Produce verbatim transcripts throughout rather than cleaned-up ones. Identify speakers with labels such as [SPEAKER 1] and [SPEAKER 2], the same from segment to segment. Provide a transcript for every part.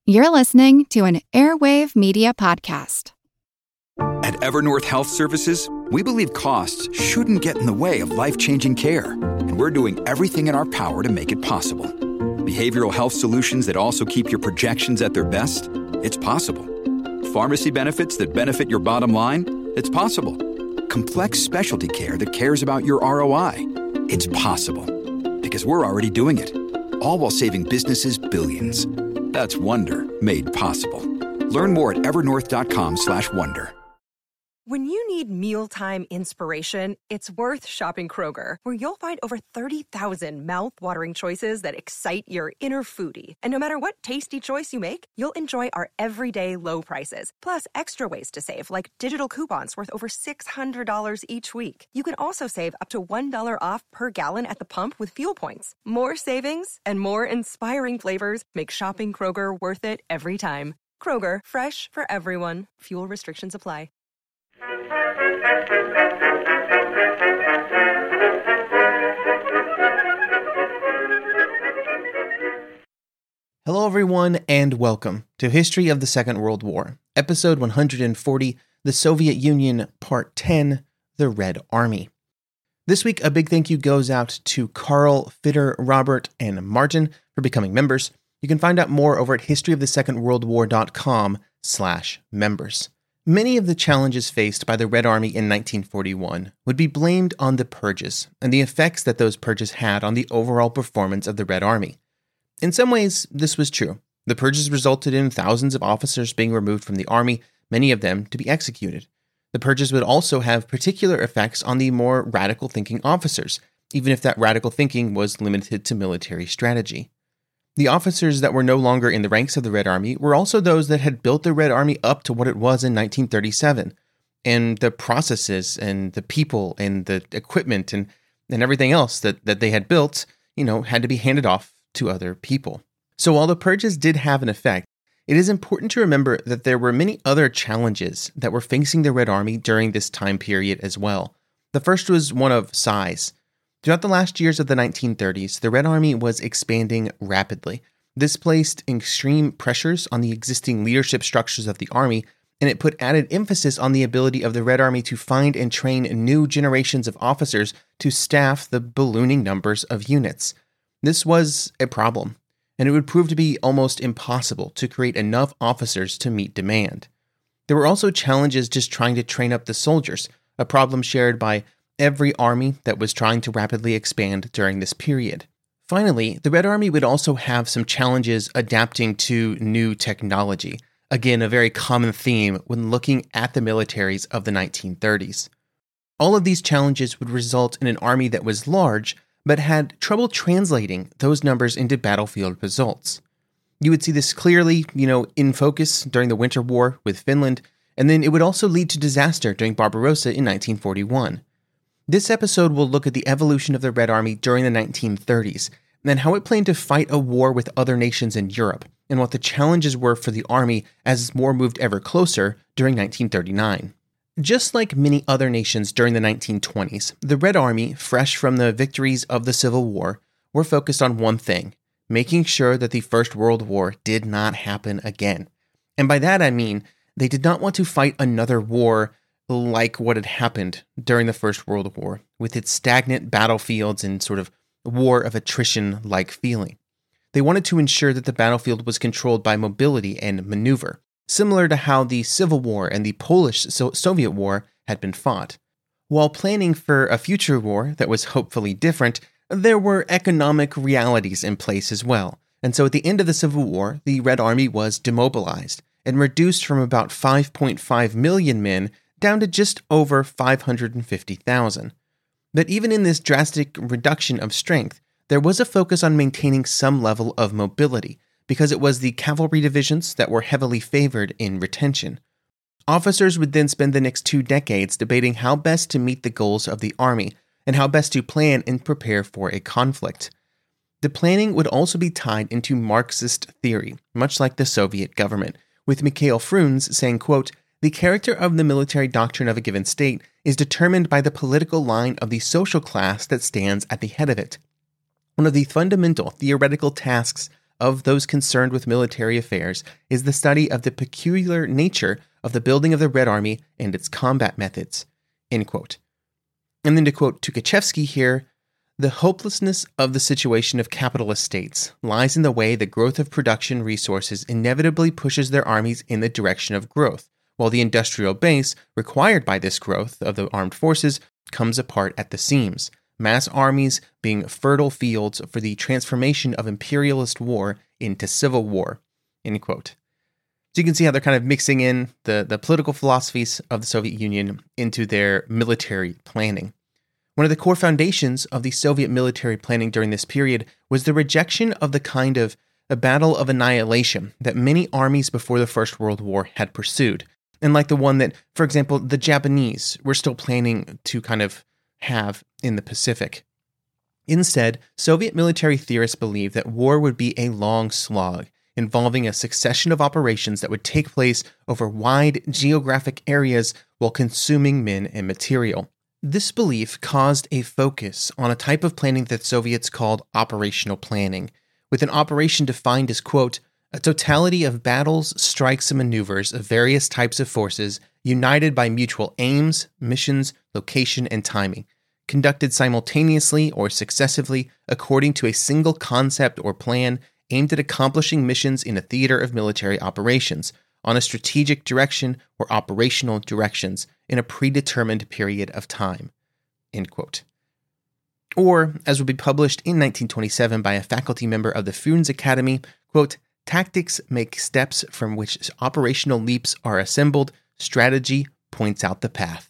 [SPEAKER 1] You're listening to an Airwave Media Podcast.
[SPEAKER 2] At Evernorth Health Services, we believe costs shouldn't get in the way of life-changing care, and we're doing everything in our power to make it possible. Behavioral health solutions that also keep your projections at their best? It's possible. Pharmacy benefits that benefit your bottom line? It's possible. Complex specialty care that cares about your R O I? It's possible. Because we're already doing it. All while saving businesses billions. That's Wonder made possible. Learn more at evernorth.com slash wonder.
[SPEAKER 3] When you need mealtime inspiration, it's worth shopping Kroger, where you'll find over thirty thousand mouth-watering choices that excite your inner foodie. And no matter what tasty choice you make, you'll enjoy our everyday low prices, plus extra ways to save, like digital coupons worth over six hundred dollars each week. You can also save up to one dollar off per gallon at the pump with fuel points. More savings and more inspiring flavors make shopping Kroger worth it every time. Kroger, fresh for everyone. Fuel restrictions apply.
[SPEAKER 4] Hello everyone, and welcome to History of the Second World War, episode one hundred forty, The Soviet Union, part ten, The Red Army. This week, a big thank you goes out to Carl, Fitter, Robert, and Martin for becoming members. You can find out more over at historyofthesecondworldwar.com slash members. Many of the challenges faced by the Red Army in nineteen forty-one would be blamed on the purges and the effects that those purges had on the overall performance of the Red Army. In some ways, this was true. The purges resulted in thousands of officers being removed from the army, many of them to be executed. The purges would also have particular effects on the more radical thinking officers, even if that radical thinking was limited to military strategy. The officers that were no longer in the ranks of the Red Army were also those that had built the Red Army up to what it was in nineteen thirty-seven. And the processes and the people and the equipment and, and everything else that, that they had built, you know, had to be handed off to other people. So while the purges did have an effect, it is important to remember that there were many other challenges that were facing the Red Army during this time period as well. The first was one of size. Throughout the last years of the nineteen thirties, the Red Army was expanding rapidly. This placed extreme pressures on the existing leadership structures of the army, and it put added emphasis on the ability of the Red Army to find and train new generations of officers to staff the ballooning numbers of units. This was a problem, and it would prove to be almost impossible to create enough officers to meet demand. There were also challenges just trying to train up the soldiers, a problem shared by every army that was trying to rapidly expand during this period. Finally, the Red Army would also have some challenges adapting to new technology, again, a very common theme when looking at the militaries of the nineteen thirties. All of these challenges would result in an army that was large, but had trouble translating those numbers into battlefield results. You would see this clearly, you know, in focus during the Winter War with Finland, and then it would also lead to disaster during Barbarossa in nineteen forty-one. This episode will look at the evolution of the Red Army during the nineteen thirties, and how it planned to fight a war with other nations in Europe, and what the challenges were for the army as war moved ever closer during nineteen thirty-nine. Just like many other nations during the nineteen twenties, the Red Army, fresh from the victories of the Civil War, were focused on one thing: making sure that the First World War did not happen again. And by that I mean, they did not want to fight another war like what had happened during the First World War, with its stagnant battlefields and sort of war of attrition-like feeling. They wanted to ensure that the battlefield was controlled by mobility and maneuver, similar to how the Civil War and the Polish-Soviet War had been fought. While planning for a future war that was hopefully different, there were economic realities in place as well. And so at the end of the Civil War, the Red Army was demobilized and reduced from about five point five million men down to just over five hundred fifty thousand. But even in this drastic reduction of strength, there was a focus on maintaining some level of mobility, because it was the cavalry divisions that were heavily favored in retention. Officers would then spend the next two decades debating how best to meet the goals of the army and how best to plan and prepare for a conflict. The planning would also be tied into Marxist theory, much like the Soviet government, with Mikhail Frunze saying, quote, "The character of the military doctrine of a given state is determined by the political line of the social class that stands at the head of it. One of the fundamental theoretical tasks of those concerned with military affairs is the study of the peculiar nature of the building of the Red Army and its combat methods." End quote. And then to quote Tukhachevsky here, "The hopelessness of the situation of capitalist states lies in the way the growth of production resources inevitably pushes their armies in the direction of growth, while the industrial base required by this growth of the armed forces comes apart at the seams, mass armies being fertile fields for the transformation of imperialist war into civil war." End quote. So you can see how they're kind of mixing in the, the political philosophies of the Soviet Union into their military planning. One of the core foundations of the Soviet military planning during this period was the rejection of the kind of a battle of annihilation that many armies before the First World War had pursued, and like the one that, for example, the Japanese were still planning to kind of have in the Pacific. Instead, Soviet military theorists believed that war would be a long slog, involving a succession of operations that would take place over wide geographic areas while consuming men and material. This belief caused a focus on a type of planning that Soviets called operational planning, with an operation defined as, quote, "a totality of battles, strikes, and maneuvers of various types of forces united by mutual aims, missions, location, and timing, conducted simultaneously or successively according to a single concept or plan aimed at accomplishing missions in a theater of military operations, on a strategic direction or operational directions in a predetermined period of time." End quote. Or, as would be published in nineteen twenty-seven by a faculty member of the Funes Academy, quote, "Tactics make steps from which operational leaps are assembled. Strategy points out the path."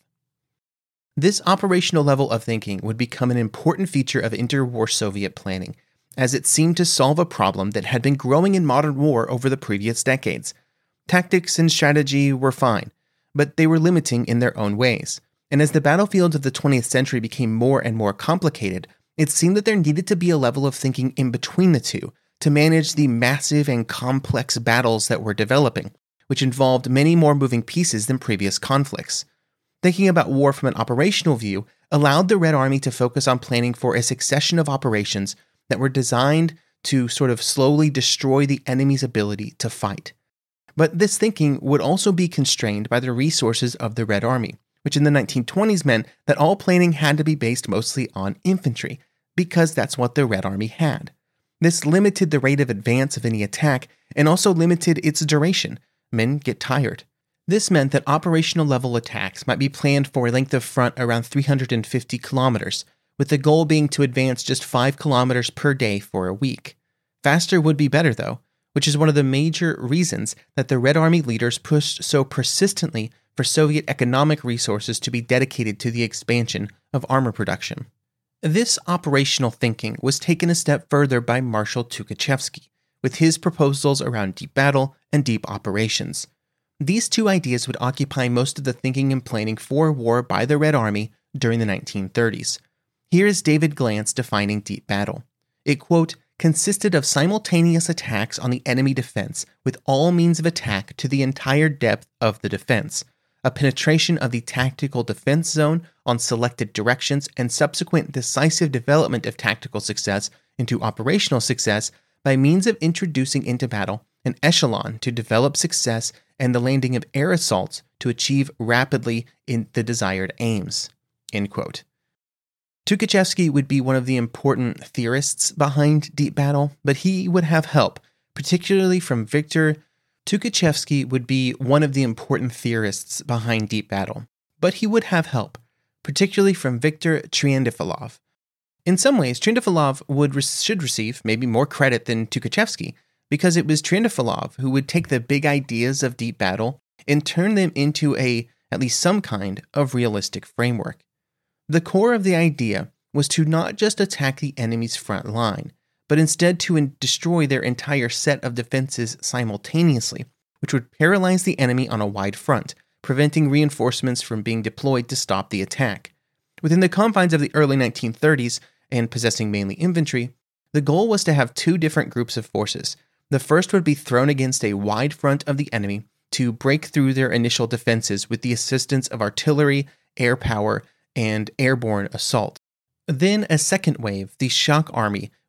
[SPEAKER 4] This operational level of thinking would become an important feature of interwar Soviet planning, as it seemed to solve a problem that had been growing in modern war over the previous decades. Tactics and strategy were fine, but they were limiting in their own ways. And as the battlefields of the twentieth century became more and more complicated, it seemed that there needed to be a level of thinking in between the two to manage the massive and complex battles that were developing, which involved many more moving pieces than previous conflicts. Thinking about war from an operational view allowed the Red Army to focus on planning for a succession of operations that were designed to sort of slowly destroy the enemy's ability to fight. But this thinking would also be constrained by the resources of the Red Army, which in the nineteen twenties meant that all planning had to be based mostly on infantry, because that's what the Red Army had. This limited the rate of advance of any attack and also limited its duration. Men get tired. This meant that operational level attacks might be planned for a length of front around three hundred fifty kilometers, with the goal being to advance just five kilometers per day for a week. Faster would be better, though, which is one of the major reasons that the Red Army leaders pushed so persistently for Soviet economic resources to be dedicated to the expansion of armor production. This operational thinking was taken a step further by Marshal Tukhachevsky, with his proposals around deep battle and deep operations. These two ideas would occupy most of the thinking and planning for war by the Red Army during the nineteen thirties. Here is David Glantz defining deep battle. It, quote, "consisted of simultaneous attacks on the enemy defense with all means of attack to the entire depth of the defense, a penetration of the tactical defense zone on selected directions, and subsequent decisive development of tactical success into operational success by means of introducing into battle an echelon to develop success and the landing of air assaults to achieve rapidly in the desired aims." End quote. Tukhachevsky would be one of the important theorists behind deep battle, but he would have help, particularly from Victor. Tukhachevsky would be one of the important theorists behind deep battle, but he would have help, particularly from Viktor Triandafilov. In some ways, Triandafilov would re- should receive maybe more credit than Tukhachevsky, because it was Triandafilov who would take the big ideas of deep battle and turn them into a, at least some kind of realistic framework. The core of the idea was to not just attack the enemy's front line, but instead to in- destroy their entire set of defenses simultaneously, which would paralyze the enemy on a wide front, preventing reinforcements from being deployed to stop the attack. Within the confines of the early nineteen thirties, and possessing mainly infantry, the goal was to have two different groups of forces. The first would be thrown against a wide front of the enemy to break through their initial defenses with the assistance of artillery, air power, and airborne assault. Then a second wave, the shock army,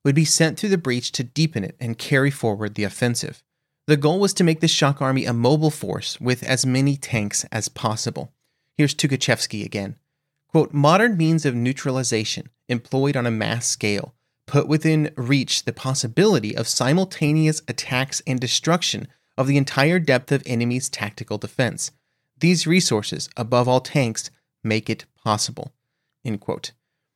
[SPEAKER 4] would be sent through the breach to deepen it and carry forward the offensive. The goal was to make the shock army a mobile force with as many tanks as possible. Here's Tukhachevsky again. Quote, modern means of neutralization employed on a mass scale put within reach the possibility of simultaneous attacks and destruction of the entire depth of enemy's tactical defense. These resources, above all tanks, make it possible. End quote.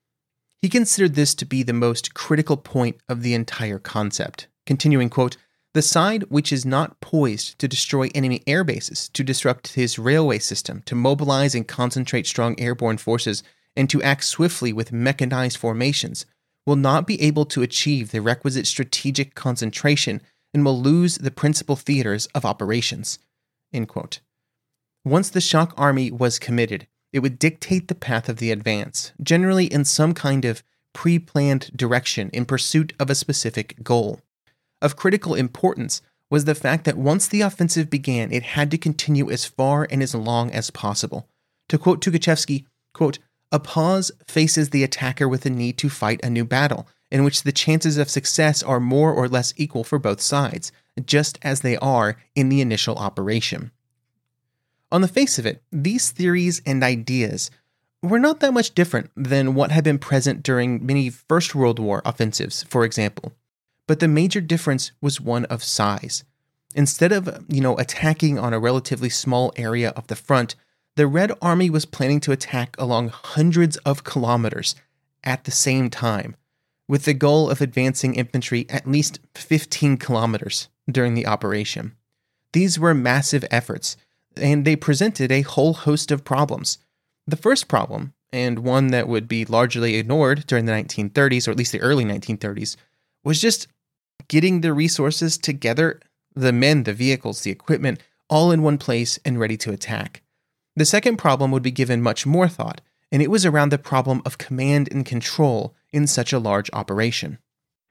[SPEAKER 4] He considered this to be the most critical point of the entire concept. Continuing, quote, the side which is not poised to destroy enemy air bases, to disrupt his railway system, to mobilize and concentrate strong airborne forces, and to act swiftly with mechanized formations, will not be able to achieve the requisite strategic concentration and will lose the principal theaters of operations. End quote. Once the shock army was committed, it would dictate the path of the advance, generally in some kind of pre-planned direction in pursuit of a specific goal. Of critical importance was the fact that once the offensive began, it had to continue as far and as long as possible. To quote Tukhachevsky, quote, a pause faces the attacker with the need to fight a new battle, in which the chances of success are more or less equal for both sides, just as they are in the initial operation. On the face of it, these theories and ideas were not that much different than what had been present during many First World War offensives, for example. But the major difference was one of size. Instead of, you know, attacking on a relatively small area of the front, the Red Army was planning to attack along hundreds of kilometers at the same time, with the goal of advancing infantry at least fifteen kilometers during the operation. These were massive efforts, and they presented a whole host of problems. The first problem, and one that would be largely ignored during the nineteen thirties, or at least the early nineteen thirties, was just getting the resources together, the men, the vehicles, the equipment, all in one place and ready to attack. The second problem would be given much more thought, and it was around the problem of command and control in such a large operation.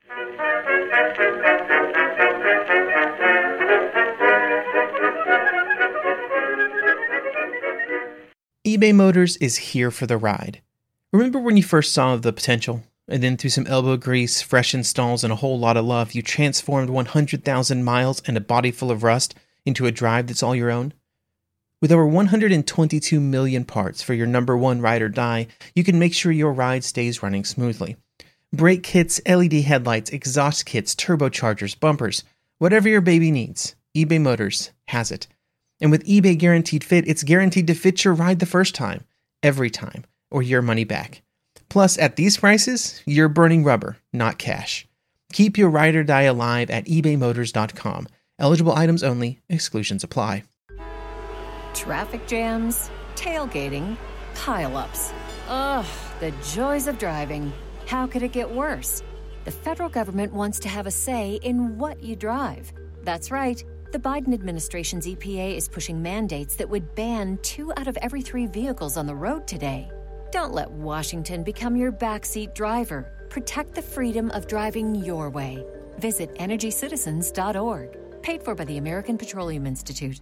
[SPEAKER 4] eBay Motors is here for the ride. Remember when you first saw the potential? And then through some elbow grease, fresh installs, and a whole lot of love, you transformed one hundred thousand miles and a body full of rust into a drive that's all your own? With over one hundred twenty-two million parts for your number one ride or die, you can make sure your ride stays running smoothly. Brake kits, L E D headlights, exhaust kits, turbochargers, bumpers, whatever your baby needs, eBay Motors has it. And with eBay Guaranteed Fit, it's guaranteed to fit your ride the first time, every time, or your money back. Plus, at these prices, you're burning rubber, not cash. Keep your ride or die alive at ebay motors dot com. Eligible items only. Exclusions apply.
[SPEAKER 5] Traffic jams, tailgating, pile-ups. Ugh, the joys of driving. How could it get worse? The federal government wants to have a say in what you drive. That's right. The Biden administration's E P A is pushing mandates that would ban two out of every three vehicles on the road today. Don't let Washington become your backseat driver. Protect the freedom of driving your way. Visit energy citizens dot org. Paid for by the American Petroleum Institute.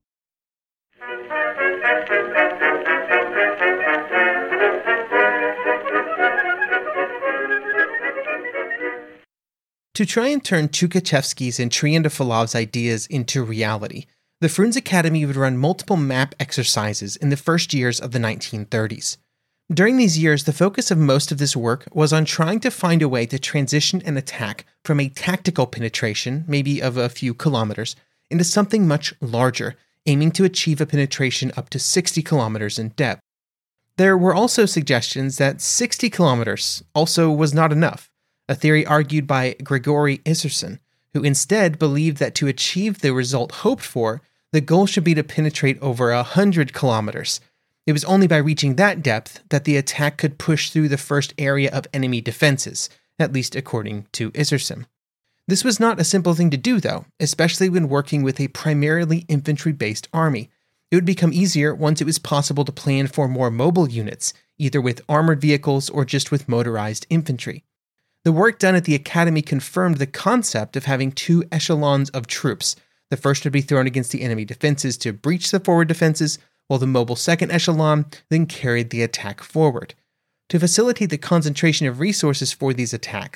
[SPEAKER 4] To try and turn Tukhachevsky's and Triandafilov's ideas into reality, the Frunze Academy would run multiple map exercises in the first years of the nineteen thirties. During these years, the focus of most of this work was on trying to find a way to transition an attack from a tactical penetration, maybe of a few kilometers, into something much larger, aiming to achieve a penetration up to sixty kilometers in depth. There were also suggestions that sixty kilometers also was not enough, a theory argued by Grigory Isserson, who instead believed that to achieve the result hoped for, the goal should be to penetrate over one hundred kilometers. It was only by reaching that depth that the attack could push through the first area of enemy defenses, at least according to Isserson. This was not a simple thing to do, though, especially when working with a primarily infantry-based army. It would become easier once it was possible to plan for more mobile units, either with armored vehicles or just with motorized infantry. The work done at the Academy confirmed the concept of having two echelons of troops. The first would be thrown against the enemy defenses to breach the forward defenses, while the mobile second echelon then carried the attack forward. To facilitate the concentration of resources for these attacks,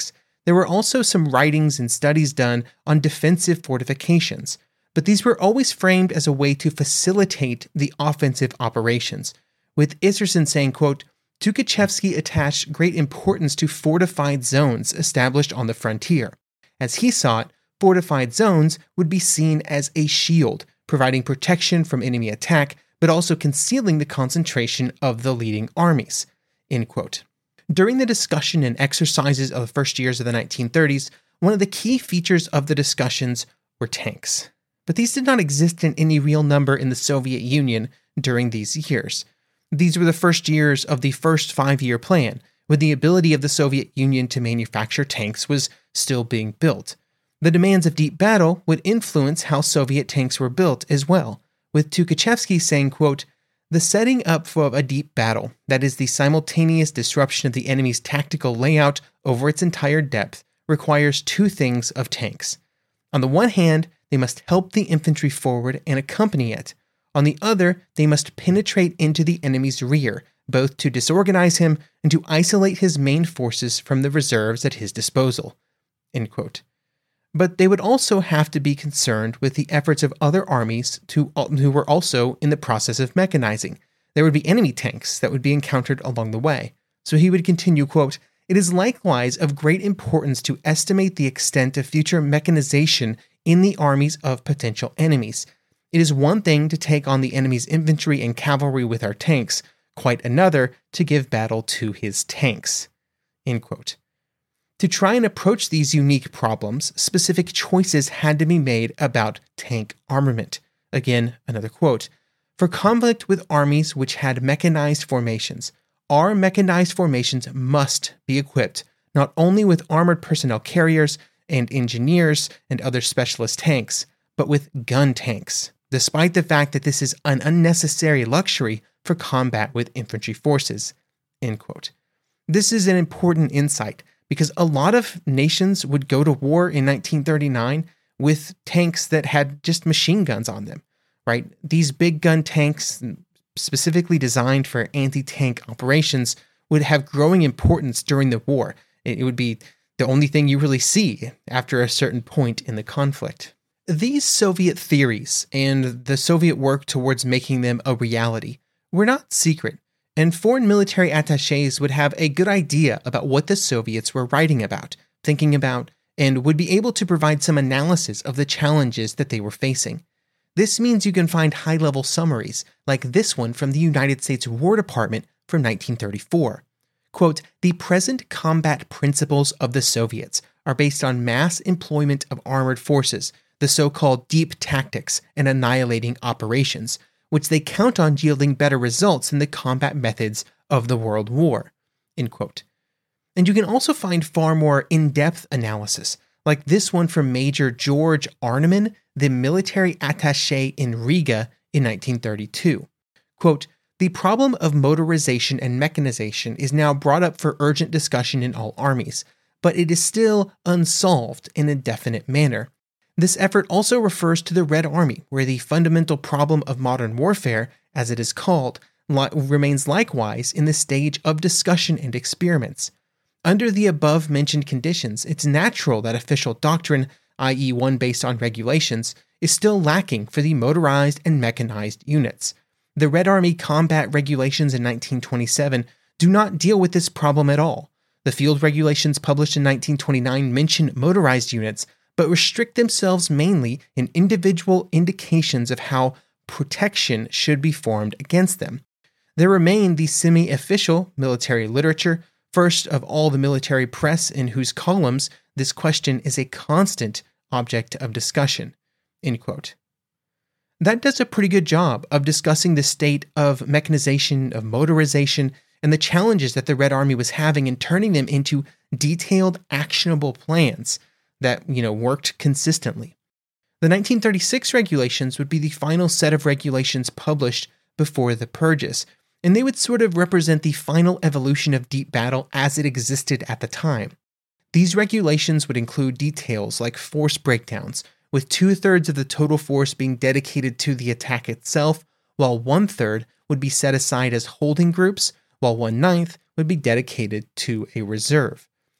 [SPEAKER 4] There were also some writings and studies done on defensive fortifications, but these were always framed as a way to facilitate the offensive operations, with Isserson saying, quote, Tukhachevsky attached great importance to fortified zones established on the frontier. As he saw it, fortified zones would be seen as a shield, providing protection from enemy attack, but also concealing the concentration of the leading armies. End quote. During the discussion and exercises of the first years of the nineteen thirties, one of the key features of the discussions were tanks. But these did not exist in any real number in the Soviet Union during these years. These were the first years of the first five-year plan, when the ability of the Soviet Union to manufacture tanks was still being built. The demands of deep battle would influence how Soviet tanks were built as well, with Tukhachevsky saying, quote, the setting up for a deep battle, that is the simultaneous disruption of the enemy's tactical layout over its entire depth, requires two things of tanks. On the one hand, they must help the infantry forward and accompany it. On the other, they must penetrate into the enemy's rear, both to disorganize him and to isolate his main forces from the reserves at his disposal. End quote. But they would also have to be concerned with the efforts of other armies to, who were also in the process of mechanizing. There would be enemy tanks that would be encountered along the way. So he would continue, quote, it is likewise of great importance to estimate the extent of future mechanization in the armies of potential enemies. It is one thing to take on the enemy's infantry and cavalry with our tanks, quite another to give battle to his tanks. End quote. To try and approach these unique problems, specific choices had to be made about tank armament. Again, another quote. For conflict with armies which had mechanized formations, our mechanized formations must be equipped not only with armored personnel carriers and engineers and other specialist tanks, but with gun tanks, despite the fact that this is an unnecessary luxury for combat with infantry forces. End quote. This is an important insight, because a lot of nations would go to war in nineteen thirty-nine with tanks that had just machine guns on them, right? These big gun tanks, specifically designed for anti-tank operations, would have growing importance during the war. It would be the only thing you really see after a certain point in the conflict. These Soviet theories and the Soviet work towards making them a reality were not secret, and foreign military attachés would have a good idea about what the Soviets were writing about, thinking about, and would be able to provide some analysis of the challenges that they were facing. This means you can find high-level summaries, like this one from the United States War Department from nineteen thirty-four. Quote, the present combat principles of the Soviets are based on mass employment of armored forces, the so-called deep tactics and annihilating operations, which they count on yielding better results than the combat methods of the World War. End quote. And you can also find far more in-depth analysis, like this one from Major George Arneman, the military attaché in Riga in nineteen thirty-two. Quote, the problem of motorization and mechanization is now brought up for urgent discussion in all armies, but it is still unsolved in a definite manner. This effort also refers to the Red Army, where the fundamental problem of modern warfare, as it is called, li- remains likewise in the stage of discussion and experiments. Under the above-mentioned conditions, it's natural that official doctrine, that is one based on regulations, is still lacking for the motorized and mechanized units. The Red Army combat regulations in nineteen twenty-seven do not deal with this problem at all. The field regulations published in nineteen twenty-nine mention motorized units, but restrict themselves mainly in individual indications of how protection should be formed against them. There remain the semi-official military literature, first of all the military press in whose columns this question is a constant object of discussion. End quote. That does a pretty good job of discussing the state of mechanization, of motorization, and the challenges that the Red Army was having and turning them into detailed, actionable plans that, you know, worked consistently. The nineteen thirty-six regulations would be the final set of regulations published before the purges, and they would sort of represent the final evolution of deep battle as it existed at the time. These regulations would include details like force breakdowns, with two-thirds of the total force being dedicated to the attack itself, while one-third would be set aside as holding groups, while one-ninth would be dedicated to a reserve.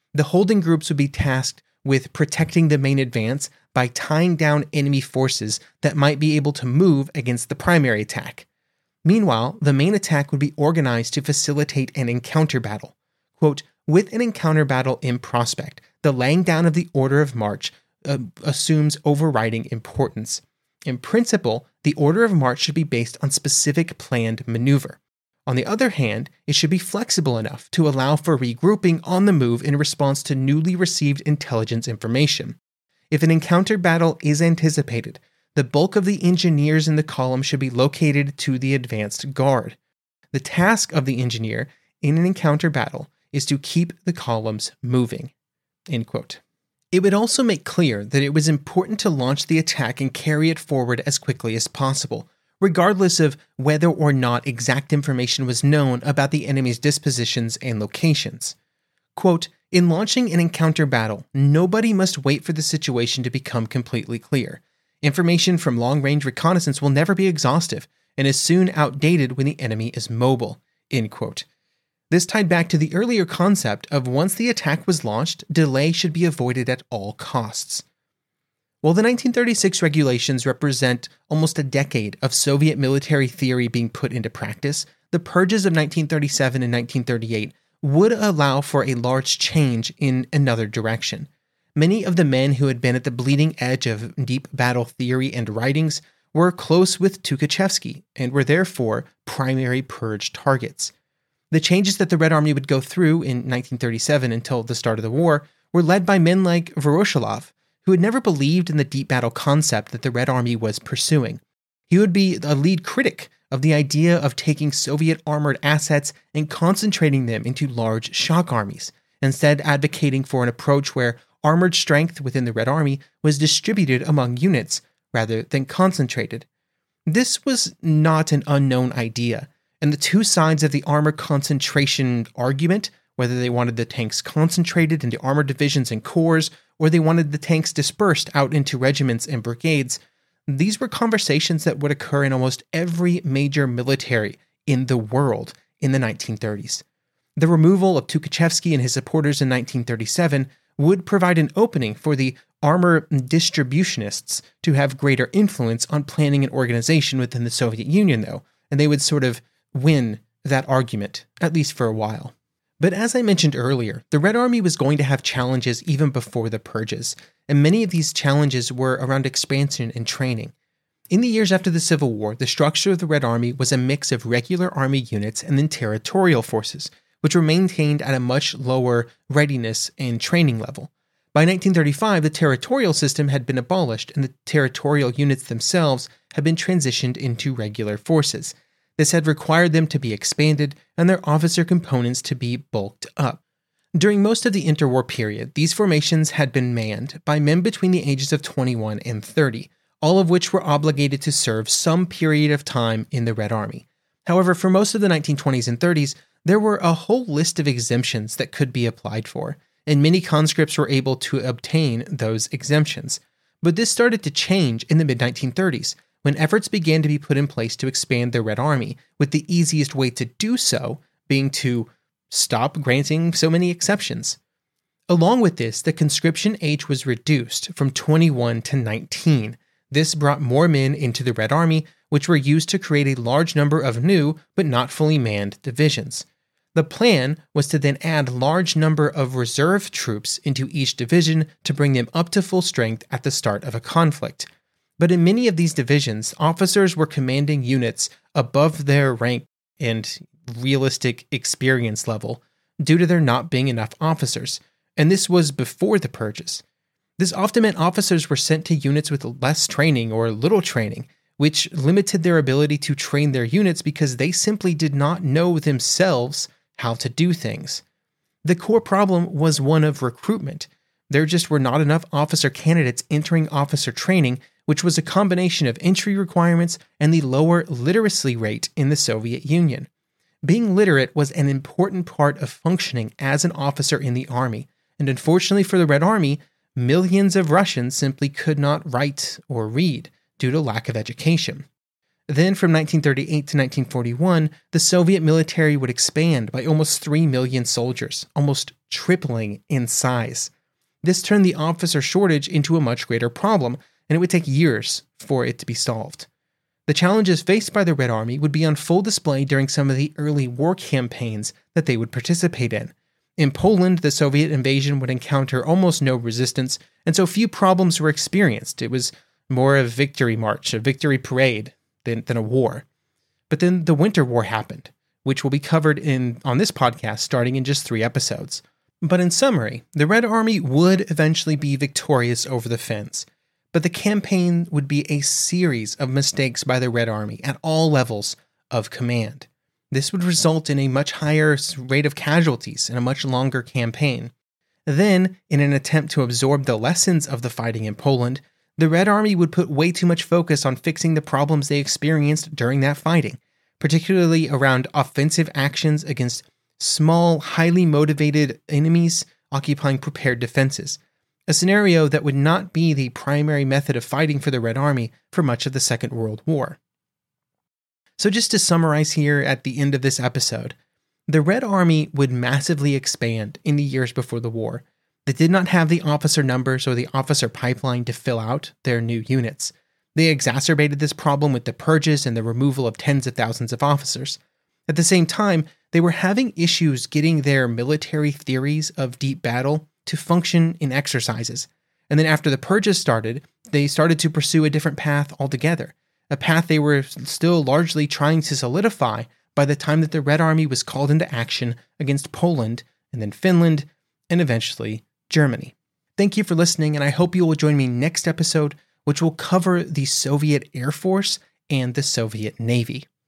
[SPEAKER 4] The holding groups would be tasked with protecting the main advance by tying down enemy forces that might be able to move against the primary attack. Meanwhile, the main attack would be organized to facilitate an encounter battle. Quote, with an encounter battle in prospect, the laying down of the order of march uh, assumes overriding importance. In principle, the order of march should be based on specific planned maneuver. On the other hand, it should be flexible enough to allow for regrouping on the move in response to newly received intelligence information. If an encounter battle is anticipated, the bulk of the engineers in the column should be located to the advanced guard. The task of the engineer in an encounter battle is to keep the columns moving. End quote. It would also make clear that it was important to launch the attack and carry it forward as quickly as possible, regardless of whether or not exact information was known about the enemy's dispositions and locations. Quote, in launching an encounter battle, nobody must wait for the situation to become completely clear. Information from long-range reconnaissance will never be exhaustive and is soon outdated when the enemy is mobile. End quote. This tied back to the earlier concept of once the attack was launched, delay should be avoided at all costs. While the nineteen thirty-six regulations represent almost a decade of Soviet military theory being put into practice, the purges of nineteen thirty-seven and nineteen thirty-eight would allow for a large change in another direction. Many of the men who had been at the bleeding edge of deep battle theory and writings were close with Tukhachevsky and were therefore primary purge targets. The changes that the Red Army would go through in nineteen thirty-seven until the start of the war were led by men like Voroshilov, who had never believed in the deep battle concept that the Red Army was pursuing. He would be a lead critic of the idea of taking Soviet armored assets and concentrating them into large shock armies, instead advocating for an approach where armored strength within the Red Army was distributed among units rather than concentrated. This was not an unknown idea, and the two sides of the armor concentration argument, whether they wanted the tanks concentrated into armored divisions and corps, or they wanted the tanks dispersed out into regiments and brigades, these were conversations that would occur in almost every major military in the world in the nineteen thirties. The removal of Tukhachevsky and his supporters in nineteen thirty-seven would provide an opening for the armor distributionists to have greater influence on planning and organization within the Soviet Union, though, and they would sort of win that argument, at least for a while. But as I mentioned earlier, the Red Army was going to have challenges even before the purges, and many of these challenges were around expansion and training. In the years after the Civil War, the structure of the Red Army was a mix of regular army units and then territorial forces, which were maintained at a much lower readiness and training level. By nineteen thirty-five, the territorial system had been abolished, and the territorial units themselves had been transitioned into regular forces. This had required them to be expanded and their officer components to be bulked up. During most of the interwar period, these formations had been manned by men between the ages of twenty-one and thirty, all of which were obligated to serve some period of time in the Red Army. However, for most of the nineteen twenties and thirties, there were a whole list of exemptions that could be applied for, and many conscripts were able to obtain those exemptions. But this started to change in the mid nineteen thirties, when efforts began to be put in place to expand the Red Army, with the easiest way to do so being to stop granting so many exceptions. Along with this, the conscription age was reduced from twenty-one to nineteen. This brought more men into the Red Army, which were used to create a large number of new, but not fully manned divisions. The plan was to then add large number of reserve troops into each division to bring them up to full strength at the start of a conflict. But in many of these divisions, officers were commanding units above their rank and realistic experience level due to there not being enough officers, and this was before the purges. This often meant officers were sent to units with less training or little training, which limited their ability to train their units because they simply did not know themselves how to do things. The core problem was one of recruitment. There just were not enough officer candidates entering officer training, which was a combination of entry requirements and the lower literacy rate in the Soviet Union. Being literate was an important part of functioning as an officer in the army, and unfortunately for the Red Army, millions of Russians simply could not write or read due to lack of education. Then from nineteen thirty-eight to nineteen forty-one, the Soviet military would expand by almost three million soldiers, almost tripling in size. This turned the officer shortage into a much greater problem, and it would take years for it to be solved. The challenges faced by the Red Army would be on full display during some of the early war campaigns that they would participate in. In Poland, the Soviet invasion would encounter almost no resistance, and so few problems were experienced. It was more a victory march, a victory parade, than, than a war. But then the Winter War happened, which will be covered in on this podcast starting in just three episodes. But in summary, the Red Army would eventually be victorious over the Finns. But the campaign would be a series of mistakes by the Red Army at all levels of command. This would result in a much higher rate of casualties and a much longer campaign. Then, in an attempt to absorb the lessons of the fighting in Poland, the Red Army would put way too much focus on fixing the problems they experienced during that fighting, particularly around offensive actions against small, highly motivated enemies occupying prepared defenses, a scenario that would not be the primary method of fighting for the Red Army for much of the Second World War. So just to summarize here at the end of this episode, the Red Army would massively expand in the years before the war. They did not have the officer numbers or the officer pipeline to fill out their new units. They exacerbated this problem with the purges and the removal of tens of thousands of officers. At the same time, they were having issues getting their military theories of deep battle to function in exercises. And then after the purges started, they started to pursue a different path altogether, a path they were still largely trying to solidify by the time that the Red Army was called into action against Poland, and then Finland, and eventually Germany. Thank you for listening, and I hope you will join me next episode, which will cover the Soviet Air Force and the Soviet Navy.